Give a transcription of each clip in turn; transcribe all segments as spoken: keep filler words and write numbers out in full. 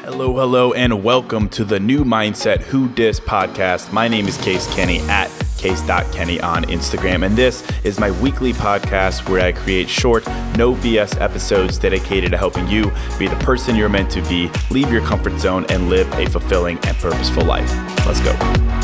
Hello, hello, and welcome to the New Mindset Who Dis podcast. My name is Case Kenny at case dot kenny on Instagram, and this is my weekly podcast where I create short, no B S episodes dedicated to helping you be the person you're meant to be, leave your comfort zone, and live a fulfilling and purposeful life. Let's go.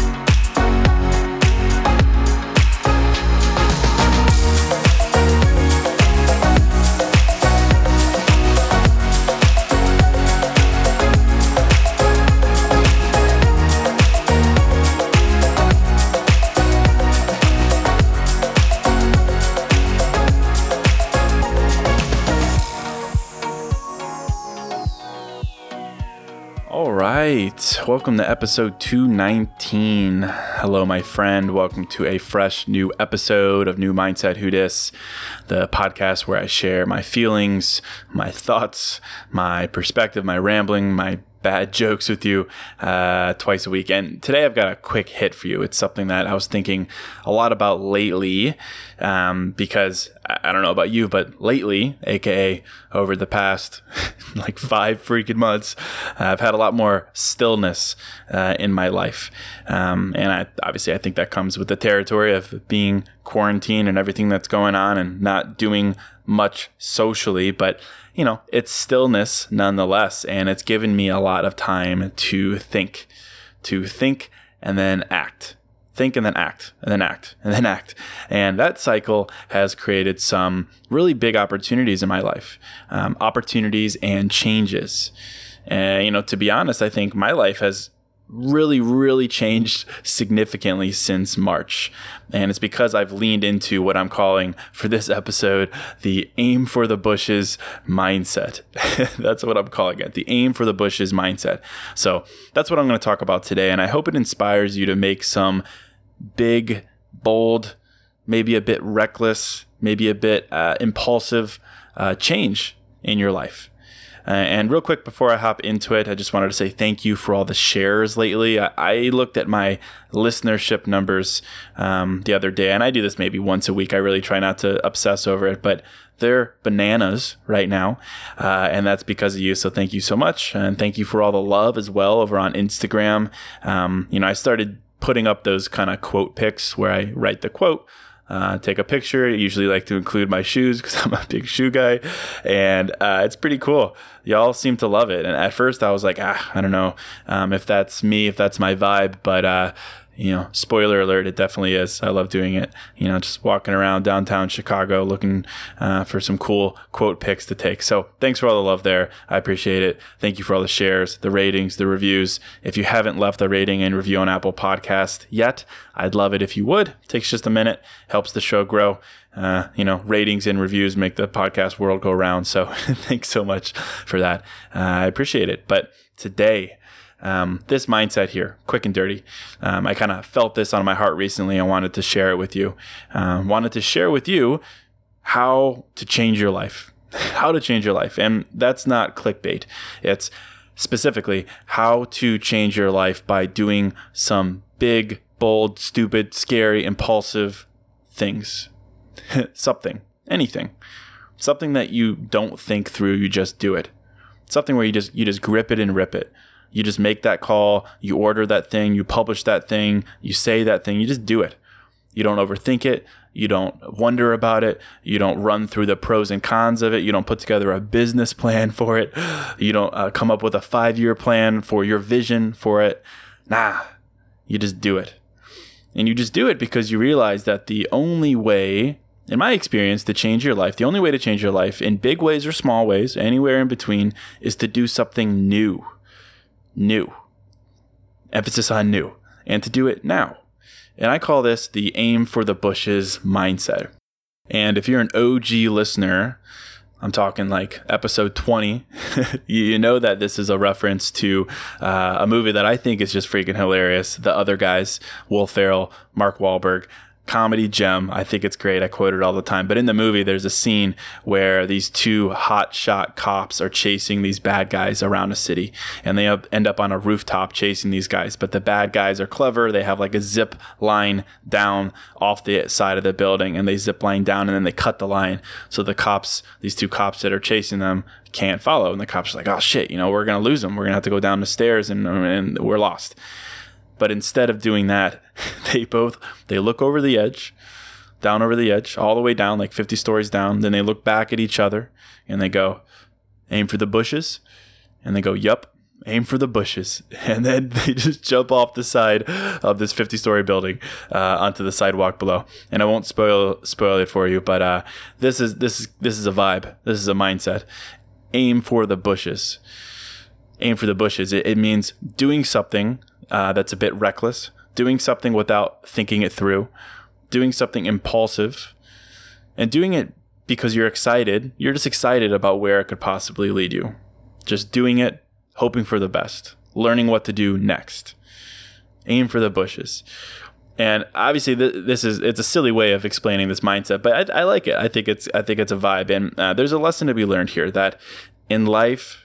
All right, welcome to episode two nineteen. Hello, my friend. Welcome to a fresh new episode of New Mindset Who Dis, the podcast where I share my feelings, my thoughts, my perspective, my rambling, my bad jokes with you uh, twice a week. And today I've got a quick hit for you. It's something that I was thinking a lot about lately um, because I don't know about you, but lately, aka over the past like five freaking months, uh, I've had a lot more stillness uh, in my life. Um, and I, obviously I think that comes with the territory of being quarantined and everything that's going on and not doing much socially, but you know, it's stillness nonetheless, and it's given me a lot of time to think, to think and then act, think and then act, and then act, and then act. And that cycle has created some really big opportunities in my life, um, opportunities and changes. And, you know, to be honest, I think my life has really, really changed significantly since March. And it's because I've leaned into what I'm calling for this episode, the aim for the bushes mindset. That's what I'm calling it, the aim for the bushes mindset. So that's what I'm going to talk about today. And I hope it inspires you to make some big, bold, maybe a bit reckless, maybe a bit uh, impulsive uh, change in your life. Uh, and real quick, before I hop into it, I just wanted to say thank you for all the shares lately. I, I looked at my listenership numbers um, the other day, and I do this maybe once a week. I really try not to obsess over it, but they're bananas right now, uh, and that's because of you. So thank you so much, and thank you for all the love as well over on Instagram. Um, you know, I started putting up those kind of quote pics where I write the quote, Uh, take a picture. I usually like to include my shoes because I'm a big shoe guy, and uh, it's pretty cool. Y'all seem to love it. And at first I was like, ah, I don't know um, if that's me, if that's my vibe, but uh, you know, spoiler alert, it definitely is. I love doing it. You know, just walking around downtown Chicago looking uh, for some cool quote pics to take. So thanks for all the love there. I appreciate it. Thank you for all the shares, the ratings, the reviews. If you haven't left a rating and review on Apple Podcast yet, I'd love it if you would. It takes just a minute, helps the show grow. Uh, you know, ratings and reviews make the podcast world go round. So thanks so much for that. Uh, I appreciate it. But today, Um, this mindset here, quick and dirty. Um, I kind of felt this on my heart recently. I wanted to share it with you. Um, wanted to share with you how to change your life, how to change your life. And that's not clickbait. It's specifically how to change your life by doing some big, bold, stupid, scary, impulsive things. Something, anything, something that you don't think through. You just do it. Something where you just, you just grip it and rip it. You just make that call, you order that thing, you publish that thing, you say that thing, you just do it. You don't overthink it. You don't wonder about it. You don't run through the pros and cons of it. You don't put together a business plan for it. You don't uh, come up with a five-year plan for your vision for it. Nah, you just do it. And you just do it because you realize that the only way, in my experience, to change your life, the only way to change your life in big ways or small ways, anywhere in between, is to do something new. New. Emphasis on new. And to do it now. And I call this the aim for the bushes mindset. And if you're an O G listener, I'm talking like episode twenty, you know that this is a reference to uh, a movie that I think is just freaking hilarious. The Other Guys, Will Ferrell, Mark Wahlberg. comedy gem. I think it's great. I quote it all the time. But in the movie, there's a scene where these two hotshot cops are chasing these bad guys around a city, and they end up on a rooftop chasing these guys. But the bad guys are clever. They have like a zip line down off the side of the building, and they zip line down, and then they cut the line. So the cops, these two cops that are chasing them, can't follow. And the cops are like, oh shit, you know, we're going to lose them. We're going to have to go down the stairs, and, and we're lost. But instead of doing that, they both, they look over the edge, down over the edge, all the way down, like fifty stories down. Then they look back at each other and they go, aim for the bushes. And they go, yup, aim for the bushes. And then they just jump off the side of this fifty story building uh, onto the sidewalk below. And I won't spoil spoil it for you, but uh, this is this is this is a vibe. This is a mindset. Aim for the bushes. Aim for the bushes. It, it means doing something Uh, that's a bit reckless, doing something without thinking it through, doing something impulsive, and doing it because you're excited. You're just excited about where it could possibly lead you. Just doing it, hoping for the best, learning what to do next. Aim for the bushes. And obviously, th- this is it's a silly way of explaining this mindset, but I, I like it. I think it's I think it's a vibe, and uh, there's a lesson to be learned here that in life,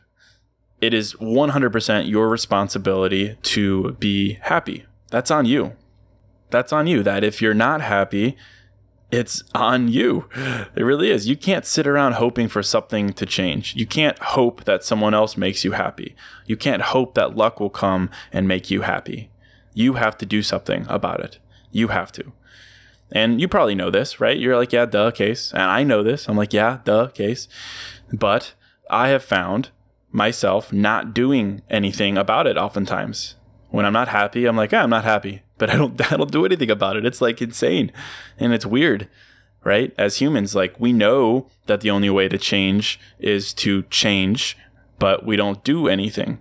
it is one hundred percent your responsibility to be happy. That's on you. That's on you. That if you're not happy, it's on you. It really is. You can't sit around hoping for something to change. You can't hope that someone else makes you happy. You can't hope that luck will come and make you happy. You have to do something about it. You have to. And you probably know this, right? You're like, yeah, duh, case. And I know this. I'm like, yeah, duh, case. But I have found myself not doing anything about it oftentimes. When I'm not happy, I'm like, ah, I'm not happy, but I don't I don't do anything about it. It's like insane. And it's weird, right? As humans, like we know that the only way to change is to change, but we don't do anything.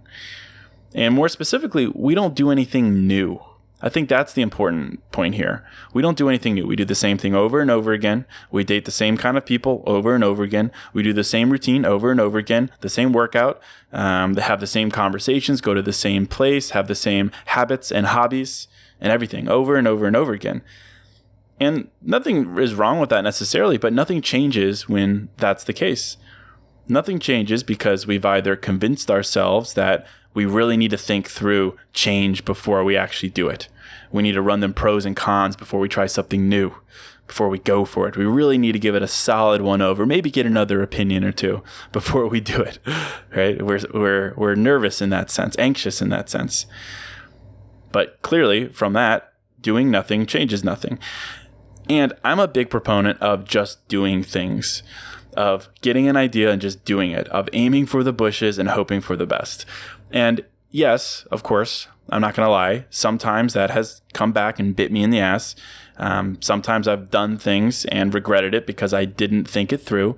And more specifically, we don't do anything new. I think that's the important point here. We don't do anything new. We do the same thing over and over again. We date the same kind of people over and over again. We do the same routine over and over again, the same workout, um, they have the same conversations, go to the same place, have the same habits and hobbies and everything over and over and over again. And nothing is wrong with that necessarily, but nothing changes when that's the case. Nothing changes because we've either convinced ourselves that we really need to think through change before we actually do it. We need to run them pros and cons before we try something new, before we go for it. We really need to give it a solid one over, maybe get another opinion or two before we do it, right? We're, we're, we're nervous in that sense, anxious in that sense. But clearly from that, doing nothing changes nothing. And I'm a big proponent of just doing things, of getting an idea and just doing it, of aiming for the bushes and hoping for the best. And yes, of course, I'm not going to lie. Sometimes that has come back and bit me in the ass. Um, sometimes I've done things and regretted it because I didn't think it through.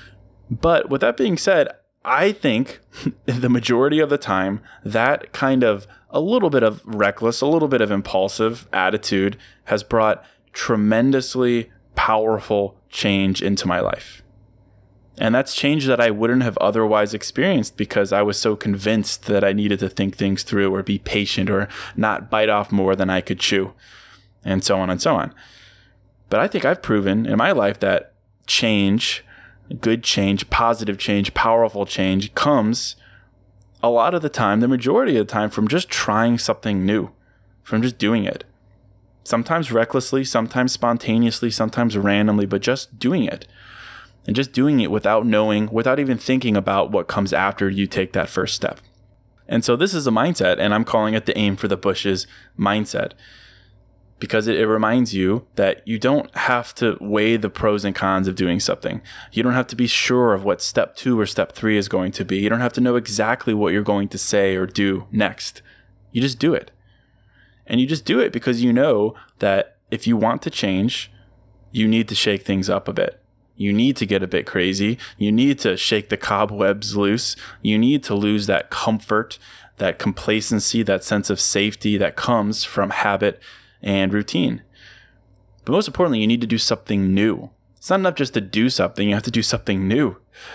But with that being said, I think the majority of the time, that kind of a little bit of reckless, a little bit of impulsive attitude has brought tremendously powerful change into my life. And that's change that I wouldn't have otherwise experienced because I was so convinced that I needed to think things through or be patient or not bite off more than I could chew, and so on and so on. But I think I've proven in my life that change, good change, positive change, powerful change comes a lot of the time, the majority of the time, from just trying something new, from just doing it. Sometimes recklessly, sometimes spontaneously, sometimes randomly, but just doing it. And just doing it without knowing, without even thinking about what comes after you take that first step. And so this is a mindset, and I'm calling it the aim for the bushes mindset. Because it, it reminds you that you don't have to weigh the pros and cons of doing something. You don't have to be sure of what step two or step three is going to be. You don't have to know exactly what you're going to say or do next. You just do it. And you just do it because you know that if you want to change, you need to shake things up a bit. You need to get a bit crazy. You need to shake the cobwebs loose. You need to lose that comfort, that complacency, that sense of safety that comes from habit and routine. But most importantly, you need to do something new. It's not enough just to do something. You have to do something new.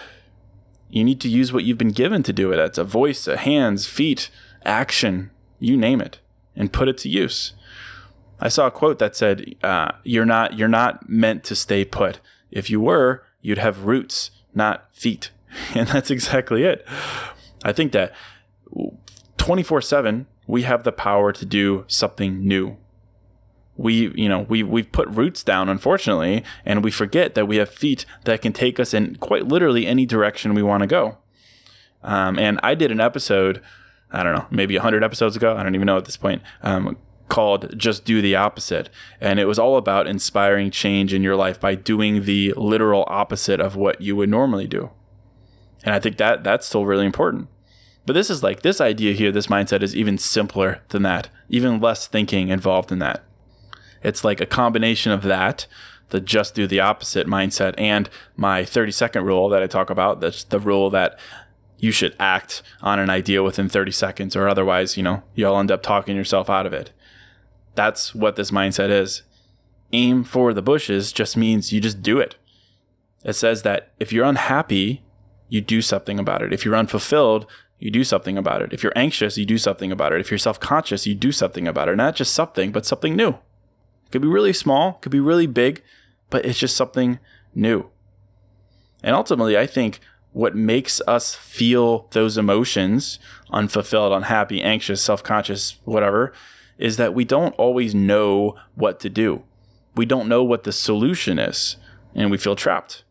You need to use what you've been given to do it. It's a voice, a hands, feet, action, you name it, and put it to use. I saw a quote that said, uh, "You're not you're not meant to stay put. If you were, you'd have roots, not feet." And that's exactly it. I think that twenty-four seven, we have the power to do something new. We, you know, we, we've put roots down, unfortunately, and we forget that we have feet that can take us in quite literally any direction we want to go. Um, and I did an episode, I don't know, maybe one hundred episodes ago, I don't even know at this point, um, called Just Do the Opposite. And it was all about inspiring change in your life by doing the literal opposite of what you would normally do. And I think that that's still really important. But this is like, this idea here, this mindset is even simpler than that, even less thinking involved in that. It's like a combination of that, the just do the opposite mindset, and my thirty second rule that I talk about. That's the rule that you should act on an idea within thirty seconds, or otherwise, you know, you'll end up talking yourself out of it. That's what this mindset is. Aim for the bushes just means you just do it. It says that if you're unhappy, you do something about it. If you're unfulfilled, you do something about it. If you're anxious, you do something about it. If you're self-conscious, you do something about it. Not just something, but something new. It could be really small, could be really big, but it's just something new. And ultimately, I think what makes us feel those emotions, unfulfilled, unhappy, anxious, self-conscious, whatever, is that we don't always know what to do. We don't know what the solution is, and we feel trapped.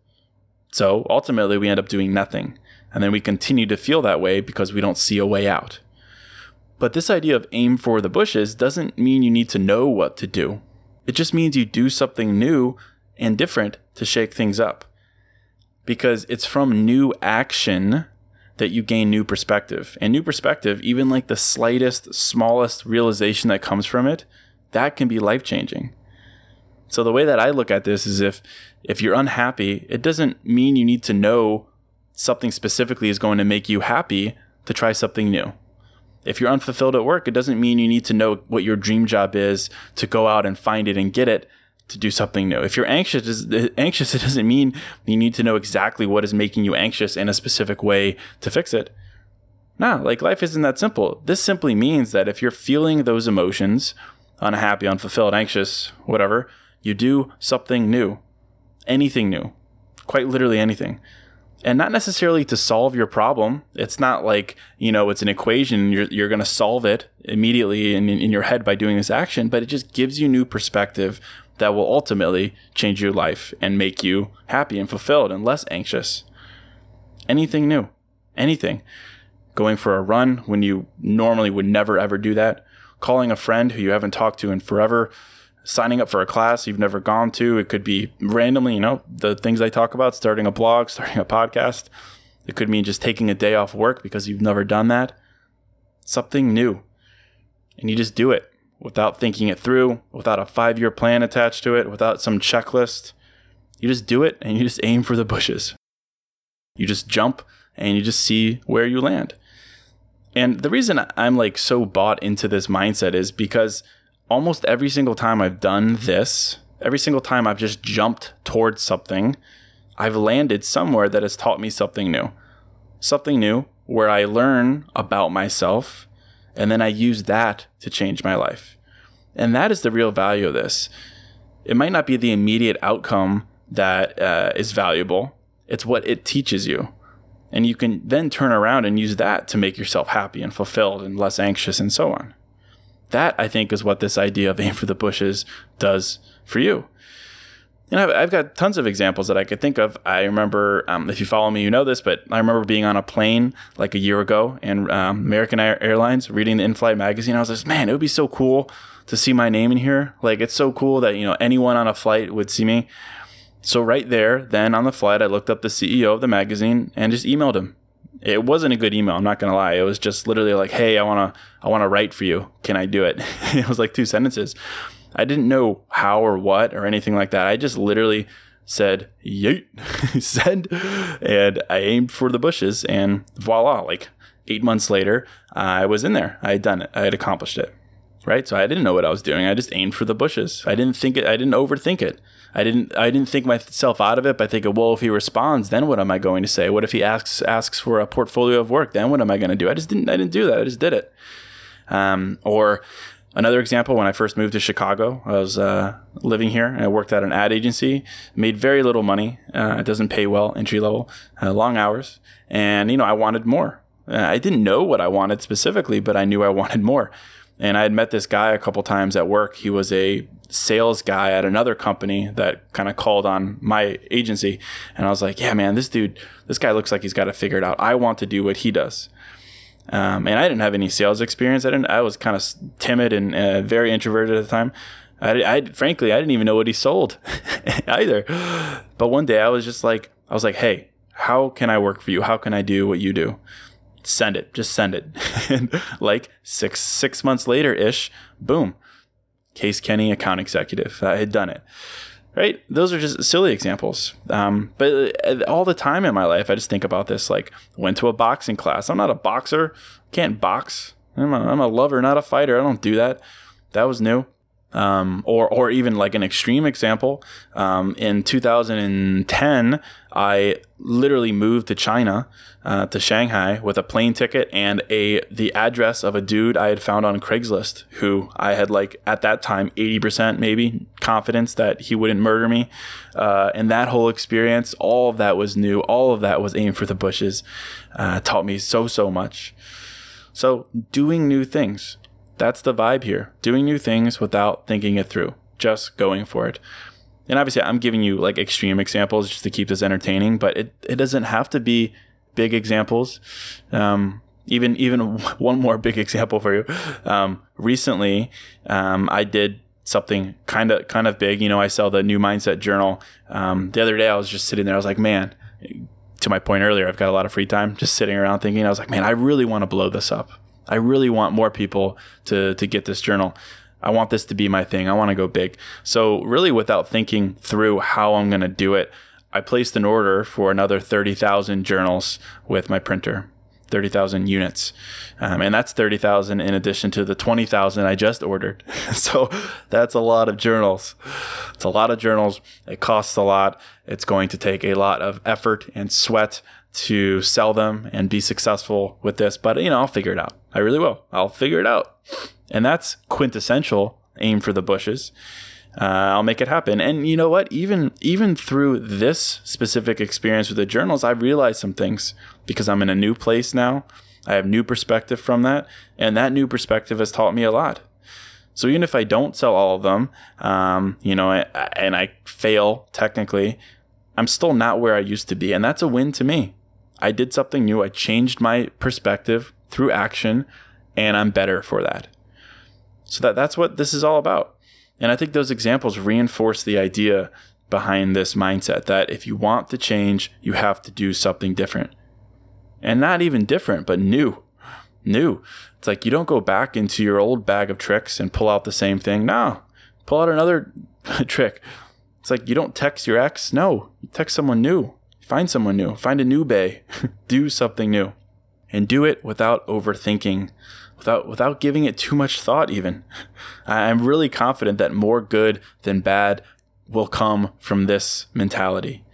So ultimately, we end up doing nothing. And then we continue to feel that way because we don't see a way out. But this idea of aim for the bushes doesn't mean you need to know what to do. It just means you do something new and different to shake things up. Because it's from new action that you gain new perspective. And new perspective, even like the slightest, smallest realization that comes from it, that can be life-changing. So the way that I look at this is if if you're unhappy, it doesn't mean you need to know something specifically is going to make you happy to try something new. If you're unfulfilled at work, it doesn't mean you need to know what your dream job is to go out and find it and get it to do something new. If you're anxious, anxious, it doesn't mean you need to know exactly what is making you anxious in a specific way to fix it. No, like life isn't that simple. This simply means that if you're feeling those emotions, unhappy, unfulfilled, anxious, whatever, you do something new, anything new, quite literally anything. And not necessarily to solve your problem. It's not like, you know, it's an equation. You're you're going to solve it immediately in, in your head by doing this action, but it just gives you new perspective that will ultimately change your life and make you happy and fulfilled and less anxious. Anything new, anything. Going for a run when you normally would never, ever do that. Calling a friend who you haven't talked to in forever. Signing up for a class you've never gone to. It could be randomly, you know, the things I talk about, starting a blog, starting a podcast. It could mean just taking a day off work because you've never done that. Something new. And you just do it without thinking it through, without a five-year plan attached to it, without some checklist. You just do it and you just aim for the bushes. You just jump and you just see where you land. And the reason I'm like so bought into this mindset is because almost every single time I've done this, every single time I've just jumped towards something, I've landed somewhere that has taught me something new. Something new where I learn about myself, and then I use that to change my life. And that is the real value of this. It might not be the immediate outcome that uh, is valuable. It's what it teaches you. And you can then turn around and use that to make yourself happy and fulfilled and less anxious and so on. That, I think, is what this idea of aim for the bushes does for you. And I've, I've got tons of examples that I could think of. I remember, um, if you follow me, you know this, but I remember being on a plane like a year ago and um, American Airlines, reading the in-flight magazine. I was like, man, it would be so cool to see my name in here. Like, it's so cool that, you know, anyone on a flight would see me. So right there, then on the flight, I looked up the C E O of the magazine and just emailed him. It wasn't a good email, I'm not going to lie. It was just literally like, hey, I want to I want to write for you. Can I do it? It was like two sentences. I didn't know how or what or anything like that. I just literally said, yeet, send, and I aimed for the bushes, and voila, like eight months later, I was in there. I had done it. I had accomplished it, right? So I didn't know what I was doing. I just aimed for the bushes. I didn't think it. I didn't overthink it. I didn't I didn't think myself out of it by thinking, well, if he responds, then what am I going to say? What if he asks asks for a portfolio of work? Then what am I going to do? I just didn't I didn't do that. I just did it. Um, or Another example, when I first moved to Chicago, I was uh, living here and I worked at an ad agency, made very little money. Uh, it doesn't pay well, entry level, uh, long hours. And, you know, I wanted more. Uh, I didn't know what I wanted specifically, but I knew I wanted more. And I had met this guy a couple times at work. He was a sales guy at another company that kind of called on my agency. And I was like, yeah, man, this dude, this guy looks like he's got it figured out. I want to do what he does. Um, and I didn't have any sales experience. I didn't. I was kind of timid and uh, very introverted at the time. I, I frankly, I didn't even know what he sold either. But one day I was just like, I was like, hey, how can I work for you? How can I do what you do? Send it. Just send it. And like six six months later ish, boom, Case Kenny, account executive. I had done it. Right? Those are just silly examples. Um, but all the time in my life, I just think about this. Like, went to a boxing class. I'm not a boxer. Can't box. I'm a, I'm a lover, not a fighter. I don't do that. That was new. Um, or, or even like an extreme example. Um, in two thousand ten, I literally moved to China, uh, to Shanghai with a plane ticket and a, the address of a dude I had found on Craigslist who I had, like, at that time, eighty percent maybe confidence that he wouldn't murder me. Uh, and that whole experience, all of that was new. All of that was aimed for the bushes, uh, taught me so, so much. So doing new things. That's the vibe here. Doing new things without thinking it through, just going for it. And obviously I'm giving you like extreme examples just to keep this entertaining, but it, it doesn't have to be big examples. Um, even, even one more big example for you. Um, recently, um, I did something kind of, kind of big. You know, I sell the New Mindset Journal. Um, the other day I was just sitting there. I was like, man, to my point earlier, I've got a lot of free time just sitting around thinking. I was like, man, I really want to blow this up. I really want more people to, to get this journal. I want this to be my thing. I want to go big. So really, without thinking through how I'm going to do it, I placed an order for another thirty thousand journals with my printer, thirty thousand units. Um, and that's thirty thousand in addition to the twenty thousand I just ordered. So that's a lot of journals. It's a lot of journals. It costs a lot. It's going to take a lot of effort and sweat to sell them and be successful with this. But, you know, I'll figure it out. I really will. I'll figure it out. And that's quintessential aim for the bushes. Uh, I'll make it happen. And you know what? Even even through this specific experience with the journals, I've realized some things because I'm in a new place now. I have new perspective from that. And that new perspective has taught me a lot. So even if I don't sell all of them, um, you know, and I fail technically, I'm still not where I used to be. And that's a win to me. I did something new. I changed my perspective through action, and I'm better for that. So that that's what this is all about. And I think those examples reinforce the idea behind this mindset that if you want to change, you have to do something different. And not even different, but new. New. It's like you don't go back into your old bag of tricks and pull out the same thing. No, pull out another trick. It's like you don't text your ex. No, you text someone new. Find someone new. Find a new bae. Do something new. And do it without overthinking, without without giving it too much thought even. I'm really confident that more good than bad will come from this mentality.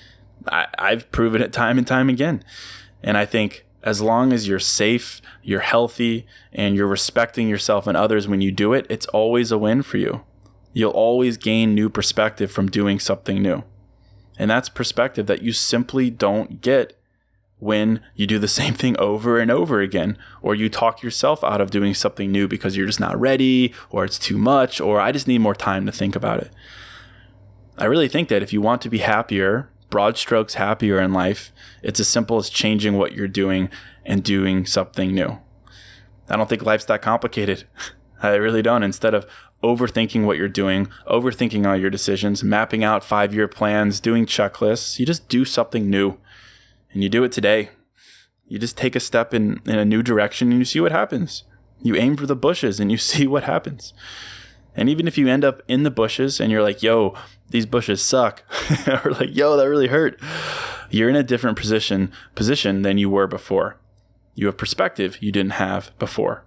I, I've proven it time and time again. And I think as long as you're safe, you're healthy, and you're respecting yourself and others when you do it, it's always a win for you. You'll always gain new perspective from doing something new. And that's perspective that you simply don't get when you do the same thing over and over again, or you talk yourself out of doing something new because you're just not ready, or it's too much, or I just need more time to think about it. I really think that if you want to be happier, broad strokes happier in life, it's as simple as changing what you're doing and doing something new. I don't think life's that complicated. I really don't. Instead of overthinking what you're doing, overthinking all your decisions, mapping out five-year plans, doing checklists, you just do something new. And you do it today. You just take a step in, in a new direction and you see what happens. You aim for the bushes and you see what happens. And even if you end up in the bushes and you're like, yo, these bushes suck, or like, yo, that really hurt, you're in a different position position than you were before. You have perspective you didn't have before.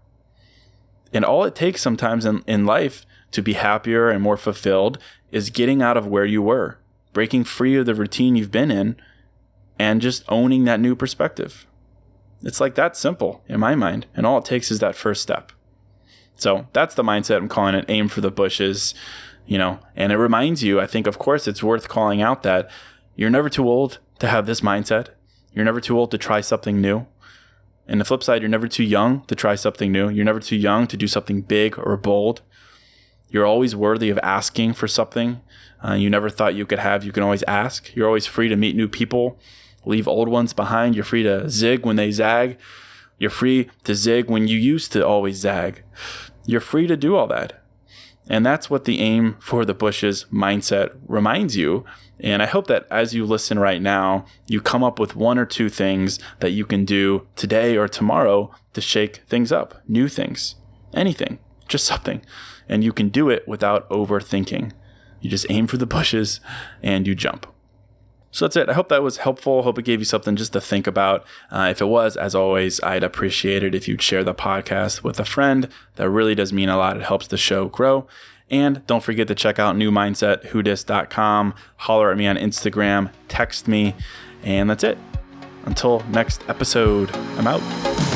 And all it takes sometimes in, in life to be happier and more fulfilled is getting out of where you were, breaking free of the routine you've been in, and just owning that new perspective. It's like that simple in my mind. And all it takes is that first step. So that's the mindset. I'm calling it aim for the bushes, you know, and it reminds you, I think, of course, it's worth calling out that you're never too old to have this mindset. You're never too old to try something new. And the flip side, you're never too young to try something new. You're never too young to do something big or bold. You're always worthy of asking for something uh, you never thought you could have. You can always ask. You're always free to meet new people, leave old ones behind. You're free to zig when they zag. You're free to zig when you used to always zag. You're free to do all that. And that's what the aim for the bushes mindset reminds you. And I hope that as you listen right now, you come up with one or two things that you can do today or tomorrow to shake things up, new things, anything, just something. And you can do it without overthinking. You just aim for the bushes and you jump. So that's it. I hope that was helpful. Hope it gave you something just to think about. Uh, if it was, as always, I'd appreciate it if you'd share the podcast with a friend. That really does mean a lot. It helps the show grow. And don't forget to check out new mindset who dis dot com. Holler at me on Instagram. Text me. And that's it. Until next episode, I'm out.